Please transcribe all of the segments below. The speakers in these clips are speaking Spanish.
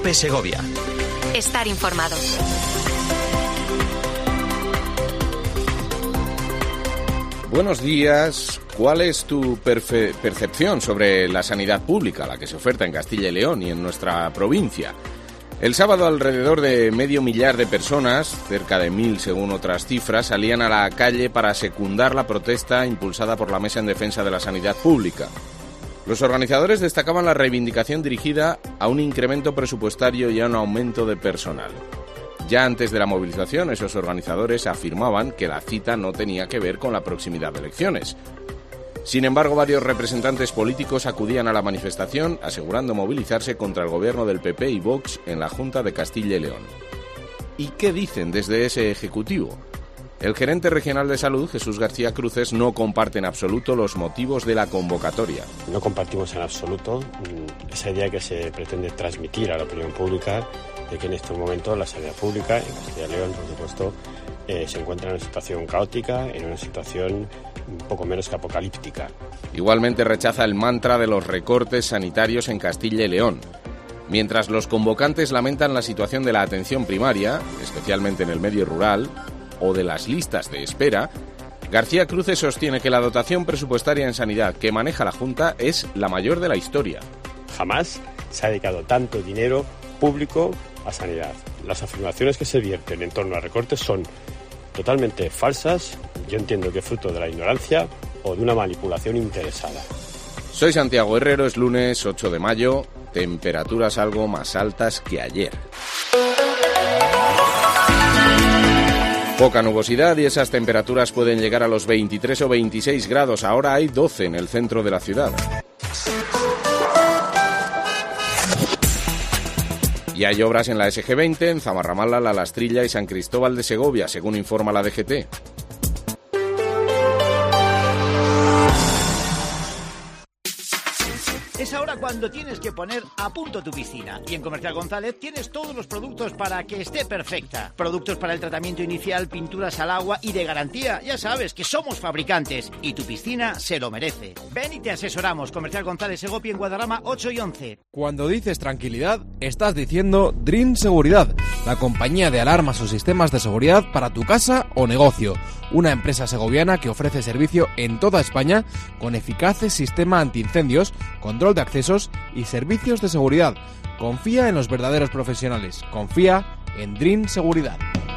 COPE Segovia. Estar informado. Buenos días. ¿Cuál es tu percepción sobre la sanidad pública, la que se oferta en Castilla y León y en nuestra provincia? El sábado alrededor de 500.000 de personas, cerca de 1.000 según otras cifras, salían a la calle para secundar la protesta impulsada por la Mesa en Defensa de la Sanidad Pública. Los organizadores destacaban la reivindicación dirigida a un incremento presupuestario y a un aumento de personal. Ya antes de la movilización, esos organizadores afirmaban que la cita no tenía que ver con la proximidad de elecciones. Sin embargo, varios representantes políticos acudían a la manifestación asegurando movilizarse contra el gobierno del PP y Vox en la Junta de Castilla y León. ¿Y qué dicen desde ese ejecutivo? El gerente regional de salud, Jesús García Cruces, no comparte en absoluto los motivos de la convocatoria. No compartimos en absoluto esa idea que se pretende transmitir a la opinión pública de que en este momento la sanidad pública en Castilla y León, por supuesto, se encuentra en una situación caótica, en una situación un poco menos que apocalíptica. Igualmente rechaza el mantra de los recortes sanitarios en Castilla y León. Mientras los convocantes lamentan la situación de la atención primaria, especialmente en el medio rural, o de las listas de espera, García Cruces sostiene que la dotación presupuestaria en sanidad que maneja la Junta es la mayor de la historia. Jamás se ha dedicado tanto dinero público a sanidad. Las afirmaciones que se vierten en torno a recortes son totalmente falsas. Yo entiendo que es fruto de la ignorancia o de una manipulación interesada. Soy Santiago Herrero, es lunes 8 de mayo, temperaturas algo más altas que ayer. Poca nubosidad y esas temperaturas pueden llegar a los 23 o 26 grados. Ahora hay 12 en el centro de la ciudad. Y hay obras en la SG20, en Zamarramala, La Lastrilla y San Cristóbal de Segovia, según informa la DGT. Es ahora cuando tienes que poner a punto tu piscina. Y en Comercial González tienes todos los productos para que esté perfecta. Productos para el tratamiento inicial, pinturas al agua y de garantía. Ya sabes que somos fabricantes y tu piscina se lo merece. Ven y te asesoramos. Comercial González Segovia en Guadarrama 8 y 11. Cuando dices tranquilidad, estás diciendo Dream Seguridad, la compañía de alarmas o sistemas de seguridad para tu casa o negocio. Una empresa segoviana que ofrece servicio en toda España con eficaz sistema antiincendios, control de accesos y servicios de seguridad. Confía en los verdaderos profesionales. Confía en Dream Seguridad.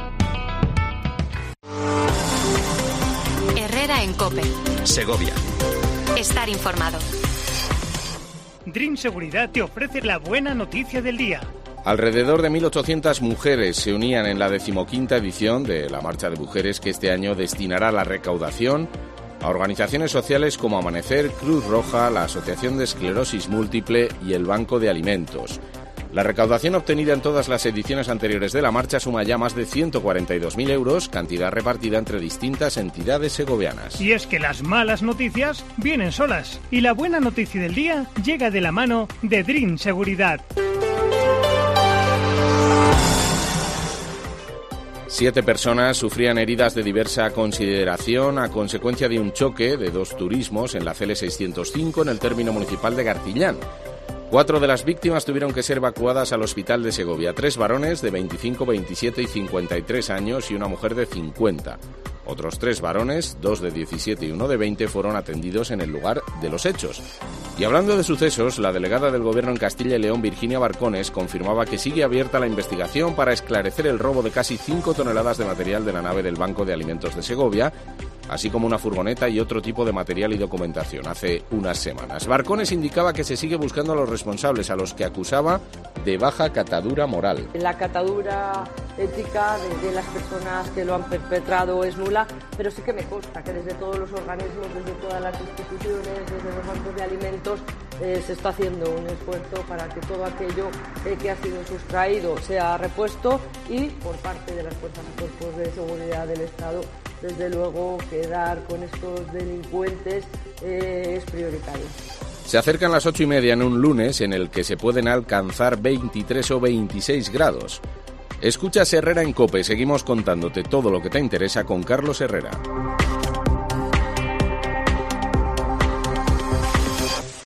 Herrera en COPE Segovia. Estar informado. Dream Seguridad te ofrece la buena noticia del día. Alrededor de 1.800 mujeres se unían en la 15ª edición de la Marcha de Mujeres, que este año destinará la recaudación a organizaciones sociales como Amanecer, Cruz Roja, la Asociación de Esclerosis Múltiple y el Banco de Alimentos. La recaudación obtenida en todas las ediciones anteriores de la marcha suma ya más de 142.000 euros, cantidad repartida entre distintas entidades segovianas. Y es que las malas noticias vienen solas, y la buena noticia del día llega de la mano de Dream Seguridad. 7 personas sufrían heridas de diversa consideración a consecuencia de un choque de 2 turismos en la CL605 en el término municipal de Gartillán. 4 de las víctimas tuvieron que ser evacuadas al hospital de Segovia. 3 varones de 25, 27 y 53 años y una mujer de 50. Otros 3 varones, 2 de 17 y 1 de 20, fueron atendidos en el lugar de los hechos. Y hablando de sucesos, la delegada del Gobierno en Castilla y León, Virginia Barcones, confirmaba que sigue abierta la investigación para esclarecer el robo de casi 5 toneladas de material de la nave del Banco de Alimentos de Segovia, así como una furgoneta y otro tipo de material y documentación, hace unas semanas. Barcones indicaba que se sigue buscando a los responsables, a los que acusaba de baja catadura moral. La catadura ética de las personas que lo han perpetrado es nula, pero sí que me consta que desde todos los organismos, desde todas las instituciones, desde los bancos de alimentos, se está haciendo un esfuerzo para que todo aquello que ha sido sustraído sea repuesto, y por parte de las fuerzas y cuerpos de seguridad del Estado, desde luego, quedar con estos delincuentes es prioritario. Se acercan las 8:30 en un lunes en el que se pueden alcanzar 23 o 26 grados. Escuchas Herrera en COPE, seguimos contándote todo lo que te interesa con Carlos Herrera.